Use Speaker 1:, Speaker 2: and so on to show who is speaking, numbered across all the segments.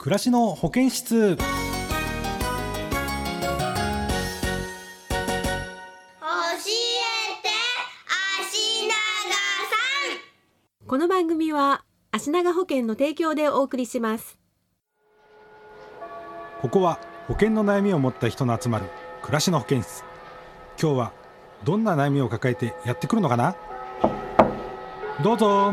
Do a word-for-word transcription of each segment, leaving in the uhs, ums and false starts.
Speaker 1: 暮らしの保健室。
Speaker 2: 教えて足長さん。
Speaker 3: この番組は足長保険の提供でお送りします。
Speaker 1: ここは保険の悩みを持った人の集まる暮らしの保健室。今日はどんな悩みを抱えてやってくるのかな。どうぞ。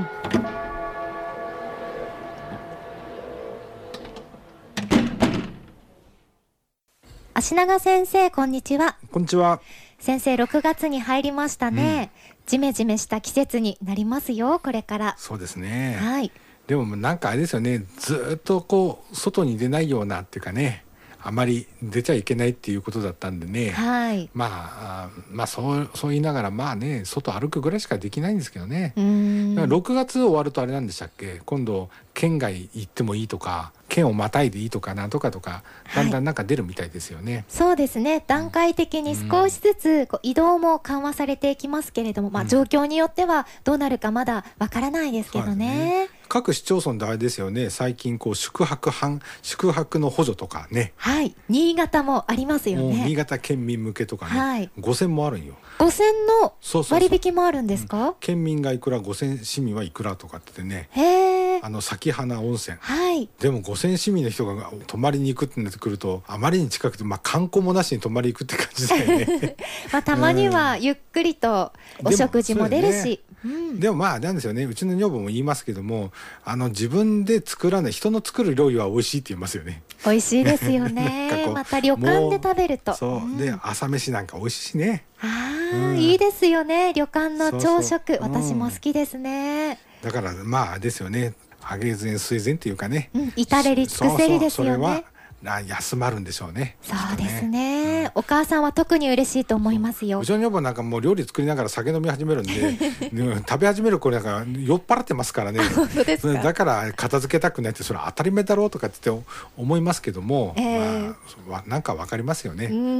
Speaker 4: 足長先生、こんにちは。
Speaker 1: こんにちは。
Speaker 4: 先生、ろくがつに入りましたね、うん、ジメジメした季節になりますよ、これから。
Speaker 1: そうですね、
Speaker 4: はい、
Speaker 1: でもなんかあれですよね、ずっとこう外に出ないようなっていうかね、あまり出ちゃいけないっていうことだったんでね、
Speaker 4: はい、
Speaker 1: まあまあそうそう言いながらまあね、外歩くぐらいしかできないんですけどね。
Speaker 4: うーん、
Speaker 1: だからろくがつ終わるとあれなんでしたっけ、今度県外行ってもいいとか、県をまたいでいいとかなんとかとか、だんだんなんか出るみたいですよね、はい、
Speaker 4: そうですね、段階的に少しずつこう移動も緩和されていきますけれども、まあ、状況によってはどうなるかまだわからないですけど ね,、うん、
Speaker 1: 各市町村であれですよね、最近こう宿泊半宿泊の補助とかね、
Speaker 4: はい、新潟もありますよね。
Speaker 1: 新潟県民向けとかね、
Speaker 4: はい、
Speaker 1: ごせんもあるんよ。
Speaker 4: ごせんの割引もあるんですか？
Speaker 1: そうそうそう、うん、県民がいくら、ごせん市民はいくらとかってね、
Speaker 4: へー、
Speaker 1: あの咲花温泉、
Speaker 4: はい、
Speaker 1: でもごせん市民の人が泊まりに行くってなってくると、あまりに近くて、まあ、観光もなしに泊まり行くって感じだよね
Speaker 4: まあたまにはゆっくりとお食事も出るし、
Speaker 1: でも、うん、でもまあなんですよね、うちの女房も言いますけども、あの自分で作らない人の作る料理は美味しいって言いますよね。
Speaker 4: 美味しいですよねまた旅館で食べると、
Speaker 1: そう、うん、で朝飯なんか美味しいしね。
Speaker 4: あ、
Speaker 1: うん、
Speaker 4: いいですよね、旅館の朝食。そうそう、私も好きですね、
Speaker 1: うん、だからまあですよね、上げ膳据え膳っていうかね、
Speaker 4: うん、至れり尽くせりですよね。
Speaker 1: そうそう、それは休まるんでしょうね。
Speaker 4: そうですね、うん、お母さんは特に嬉しいと思いますよ。
Speaker 1: うちの女房なんかもう料理作りながら酒飲み始めるんで食べ始める頃なんか酔っ払ってますからね
Speaker 4: 本当ですか？
Speaker 1: だから片付けたくないって、それは当たり前だろうとかって思いますけども、えーまあ、なんかわかりますよね。
Speaker 4: うん、うん、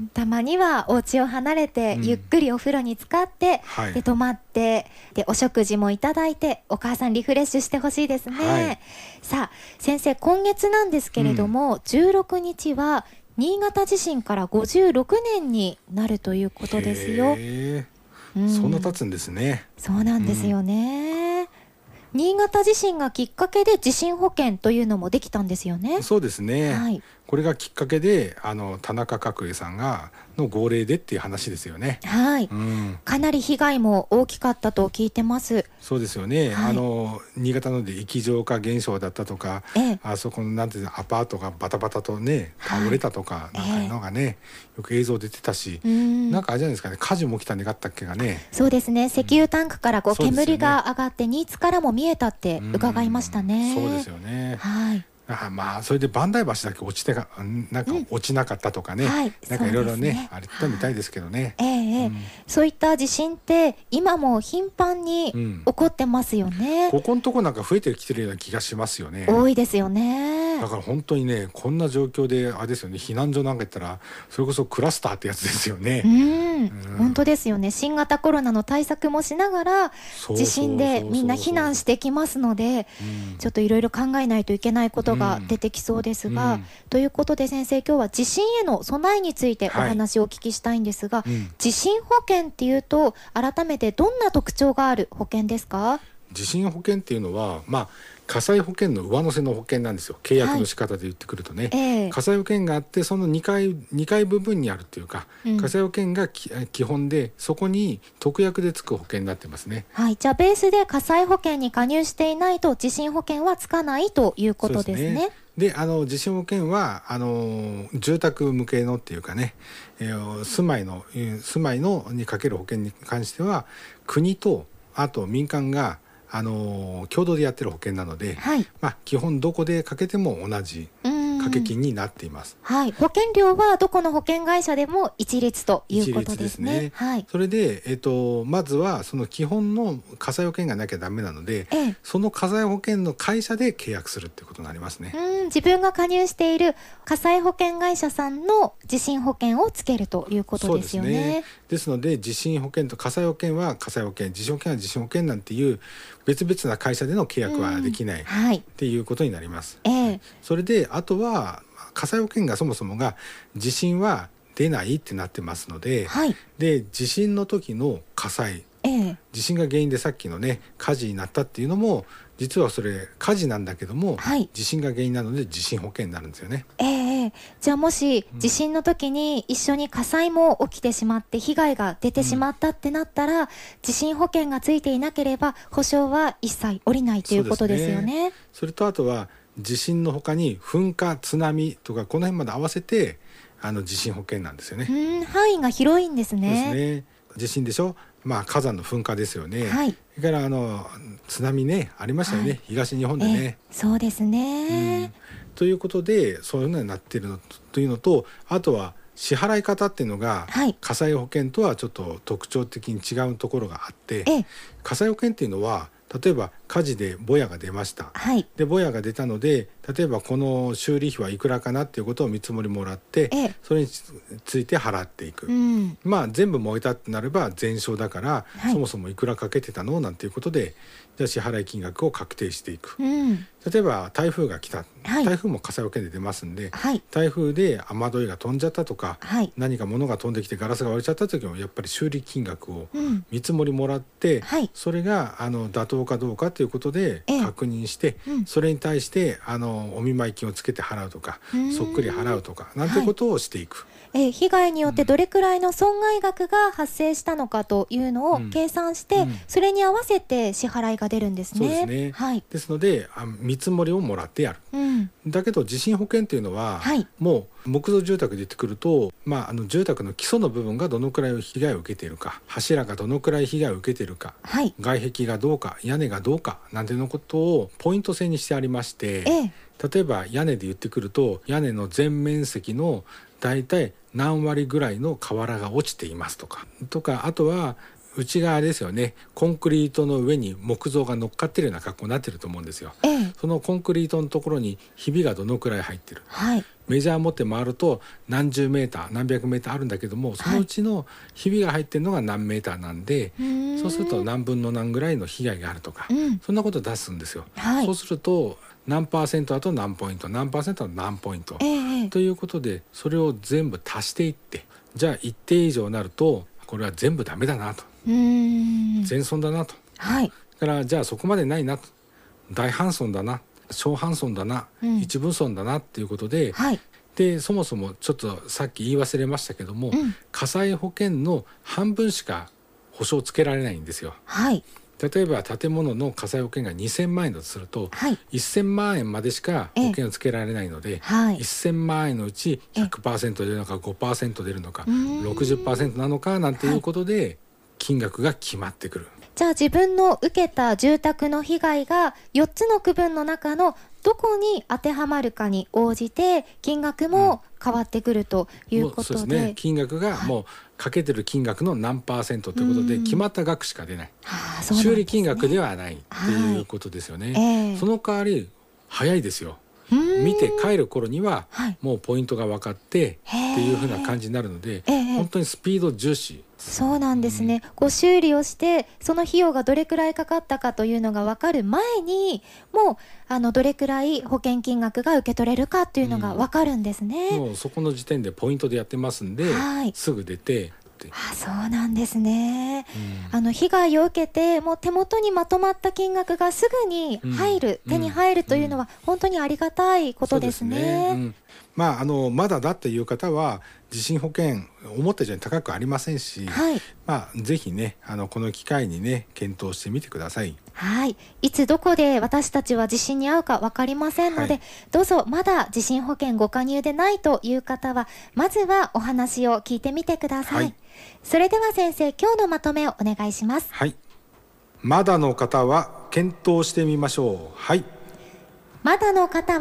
Speaker 4: たまにはお家を離れて、うん、ゆっくりお風呂に浸かって、はい、で泊まってでお食事もいただいて、お母さんリフレッシュしてほしいですね、はい、さあ先生、今月なんですけれども、うん、じゅうろくにちは新潟地震からごじゅうろくねんになるということですよ。
Speaker 1: へー、うん、そんな経つんですね。
Speaker 4: そうなんですよね、うん、新潟地震がきっかけで地震保険というのもできたんですよね。
Speaker 1: そうですね、はい、これがきっかけであの田中角栄さんがの号令でっていう話ですよね。
Speaker 4: はい、うん、かなり被害も大きかったと聞いてます。
Speaker 1: そうですよね、はい、あの新潟ので液状化現象だったとか、ええ、あそこのなんていうのアパートがバタバタとね倒れたとか、はい、なんかいうのがね、ええ、よく映像出てたし、んなんかあれじゃないですかね、火事も起きたんでがったっけがね。
Speaker 4: そうですね、石油タンクからこう、うん、煙が上がって新津からも見えたって伺いましたね。
Speaker 1: そうですよね、
Speaker 4: はい、
Speaker 1: あまあそれで磐梯橋だけ落ちてがなんか落ちなかったとかね、うん、はい、なんかいろいろねあれったみたいですけどね、
Speaker 4: はい、ええうん、そういった地震って今も頻繁に起こってますよね、うん、
Speaker 1: ここのとこなんか増えてきてるような気がしますよね。
Speaker 4: 多いですよね。
Speaker 1: だから本当にね、こんな状況であれですよね、避難所なんか行ったらそれこそクラスターってやつですよね。
Speaker 4: うん、うん、本当ですよね。新型コロナの対策もしながら地震でみんな避難してきますので、ちょっといろいろ考えないといけないことが出てきそうですが、うん、ということで先生、今日は地震への備えについてお話をお聞きしたいんですが、はい、うん、地震保険っていうと改めてどんな特徴がある保険ですか？
Speaker 1: 地震保険っていうのは、まあ、火災保険の上乗せの保険なんですよ。契約の仕方で言ってくるとね、はい、えー、火災保険があって、その2階、にかい部分にあるっていうか、うん、火災保険が基本で、そこに特約でつく保険になってますね。
Speaker 4: はい、じゃあベースで火災保険に加入していないと地震保険はつかないということですね。
Speaker 1: で、あの地震保険はあの住宅向けのっていうかね、えー、住まいの住まいのにかける保険に関しては国とあと民間があの共同でやってる保険なので、はい、まあ、基本どこでかけても同じ掛け金になっています。
Speaker 4: はい、保険料はどこの保険会社でも一律ということですね。
Speaker 1: 一律ですね。はい、それで、えー、とまずはその基本の火災保険がなきゃダメなので、ええ、その火災保険の会社で契約するってことになりますね。
Speaker 4: うん、自分が加入している火災保険会社さんの地震保険をつけるということですよね。
Speaker 1: そうですね。ですので地震保険と火災保険は火災保険、地震保険は地震保険なんていう別々な会社での契約はできない、うん、はい、っていうことになります。ええ、それであとは火災保険がそもそもが地震は出ないってなってますので、はい、で地震の時の火災、ええ、地震が原因でさっきのね火事になったっていうのも実はそれ火事なんだけども、はい、地震が原因なので地震保険になるんですよね。
Speaker 4: ええ、じゃあもし地震の時に一緒に火災も起きてしまって被害が出てしまったってなったら、うん、地震保険がついていなければ保証は一切下りないということですよね。 そ,
Speaker 1: それとあとは地震の他に噴火、津波とかこの辺まで合わせてあの地震保険なんですよね。
Speaker 4: うん、範囲が広いんですね。
Speaker 1: ですね。地震でしょ、まあ、火山の噴火ですよね。はい、それからあの津波ねありましたよね、はい、東日本でね。
Speaker 4: そうですね、
Speaker 1: うん、ということでそういうのになっているのというのと、あとは支払い方っていうのが、はい、火災保険とはちょっと特徴的に違うところがあって、火災保険っていうのは例えば火事でぼやが出ました、はい、でぼやが出たので例えばこの修理費はいくらかなっていうことを見積もりもらって、ええ、それについて払っていく、うん、まあ全部燃えたってなれば全焼だから、はい、そもそもいくらかけてたのなんていうことでじゃあ支払い金額を確定していく、うん、例えば台風が来た、はい、台風も火災保険で出ますんで、はい、台風で雨どいが飛んじゃったとか、はい、何か物が飛んできてガラスが割れちゃった時もやっぱり修理金額を見積もりもらって、うん、はい、それがあの妥当かどうかということで確認して、ええ、うん、それに対してあのお見舞い金をつけて払うとかそっくり払うとかなんてことをしていく、
Speaker 4: はい、え被害によってどれくらいの損害額が発生したのかというのを計算して、うんうん、それに合わせて支払いが出るんですね。
Speaker 1: そうですね、はい、ですのであ見積もりをもらってやる、うん、だけど地震保険っていうのは、はい、もう木造住宅で言ってくると、まあ、あの住宅の基礎の部分がどのくらい被害を受けているか、柱がどのくらい被害を受けているか、はい、外壁がどうか屋根がどうかなんていうのことをポイント制にしてありまして、ええ、例えば屋根で言ってくると屋根の全面積のだいたい何割ぐらいの瓦が落ちていますとかとか、あとは内側ですよね、コンクリートの上に木造が乗っかってるような格好になってると思うんですよ、ええ、そのコンクリートのところにひびがどのくらい入ってる、はい、メジャー持って回ると何十メーター何百メーターあるんだけども、そのうちのひびが入ってるのが何メーターなんで、はい、そうすると何分の何ぐらいの被害があるとか、うん、そんなことを出すんですよ、はい、そうすると何パーセントだと何ポイント、何パーセントだと何ポイント、ええ、ということでそれを全部足していって、じゃあ一定以上になるとこれは全部ダメだなと、うーん全損だなと、はい、だからじゃあそこまでないなと、大半損だな、小半損だな、うん、一部損だなっていうことで、はい、でそもそもちょっとさっき言い忘れましたけども、うん、火災保険の半分しか保証つけられないんですよ、はい、例えば建物の火災保険がにせんまんえんだとすると、はい、せんまんえんまでしか保険をつけられないので、はい、せんまんえんのうち ひゃくパーセント 出るのか ごパーセント 出るのか ろくじゅっパーセント なのかなんていうことで金額が決まってくる、はい、
Speaker 4: じゃあ自分の受けた住宅の被害がよっつの区分の中のどこに当てはまるかに応じて金額も変わってくるということで、うん、そうですね、
Speaker 1: 金額がもうかけてる金額の何パーセントということで決まった額しか出ない、はあ、そうなんですね、修理金額ではないっていうことですよね、はい、えー、その代わり早いですよ、見て帰る頃にはもうポイントが分かってっていう風な感じになるので、本当にスピード重視。
Speaker 4: そうなんですね、うん、こう修理をしてその費用がどれくらいかかったかというのが分かる前にもうあのどれくらい保険金額が受け取れるかというのが分かるんですね、
Speaker 1: うん、もうそこの時点でポイントでやってますんで、はい、すぐ出て、
Speaker 4: あ、そうなんですね、うん、あの被害を受けてもう手元にまとまった金額がすぐに入る、うん、手に入るというのは本当にありがたいことですね。そうですね、うん、
Speaker 1: まあ、あのまだだっていう方は地震保険思った以上に高くありませんし、はい、まあ、ぜひねあのこの機会にね検討してみてください。
Speaker 4: はい、いつどこで私たちは地震に遭うか分かりませんので、はい、どうぞまだ地震保険ご加入でないという方はまずはお話を聞いてみてください、はい、それでは先生、今日のまとめをお願いします。
Speaker 1: はい、まだの方は検討してみましょう。はい、
Speaker 4: まだの方は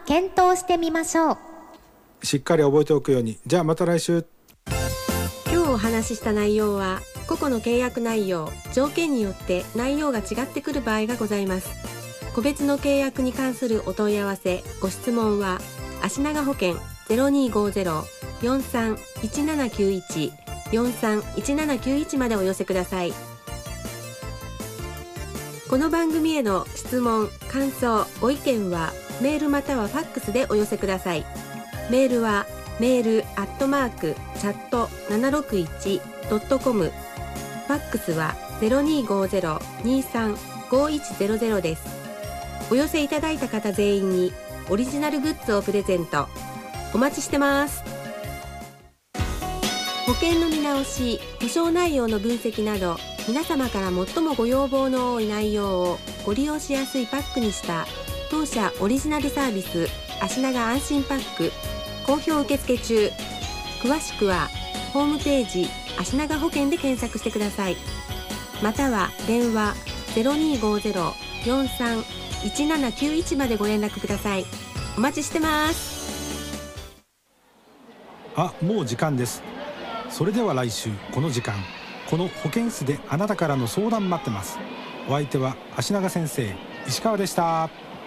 Speaker 4: 検討してみましょう。
Speaker 1: しっかり覚えておくように。じゃあまた来週。
Speaker 3: 今日お話しした内容は個々の契約内容、条件によって内容が違ってくる場合がございます。個別の契約に関するお問い合わせ、ご質問は足長保険 ゼロにーごーゼロ よんさん いちななきゅういち よんさん いちななきゅういちまでお寄せください。この番組への質問、感想、ご意見はメールまたはファックスでお寄せください。メールはメールアットマークチャットななろくいちドットコム、ファックスは ゼロにーごーゼロ にーさん ごーいちゼロゼロ です。お寄せいただいた方全員にオリジナルグッズをプレゼント。お待ちしてます。保険の見直し、保証内容の分析など、皆様から最もご要望の多い内容をご利用しやすいパックにした当社オリジナルサービス、足長安心パック、好評受付中。詳しくはホームページ足長保険で検索してください。または電話 ゼロにーごーゼロ よんさん いちななきゅういちまでご連絡ください。お待ちしてます。
Speaker 1: あ、もう時間です。それでは来週この時間、この保健室であなたからの相談待ってます。お相手は足長先生、石川でした。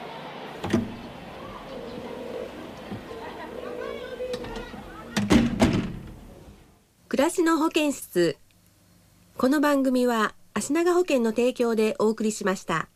Speaker 3: 暮らしの保健室。この番組は足長保険の提供でお送りしました。